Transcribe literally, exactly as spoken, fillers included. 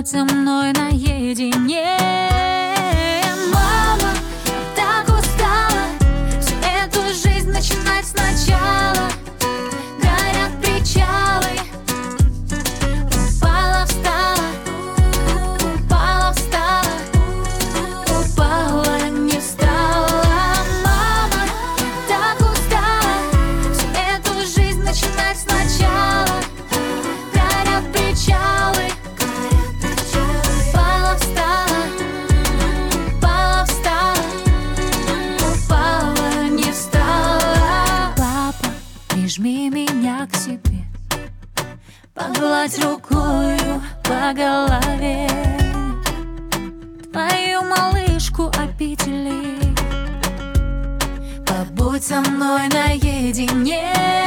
побудь со мной наедине. Мама, я так устала всю эту жизнь начинать сначала. Горят причалы, упала, встала, упала, встала, упала, не встала. Мама, так устала всю эту жизнь начинать сначала. Горят причалы, упала, встала, упала, встала, упала, не встала. Папа, прижми меня к себе, погладь рукою по голове, твою малышку опетели. Побудь со мной наедине.